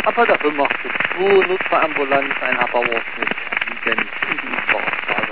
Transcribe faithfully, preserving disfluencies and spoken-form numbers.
Aber dafür macht es zwei Notfallambulanz ein Abbauort mit erliegend in die Überfahrt.